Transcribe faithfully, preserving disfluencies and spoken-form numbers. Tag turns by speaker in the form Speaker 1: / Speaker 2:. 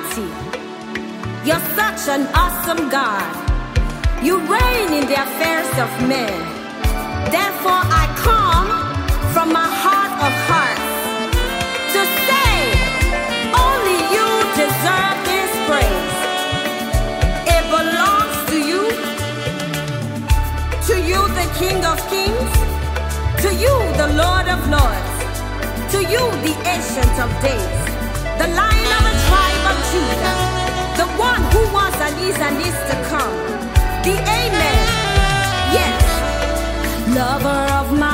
Speaker 1: mighty. You're such an awesome God. You reign in the affairs of men. Therefore I come from my heart of hearts to say, only you deserve this praise. It belongs to you, to you the King of Kings, to you the Lord of Lords, to you the Ancient of Days, the Lion of the tribe of Judah, the one who was and is and is to come, the Amen, yes, lover of my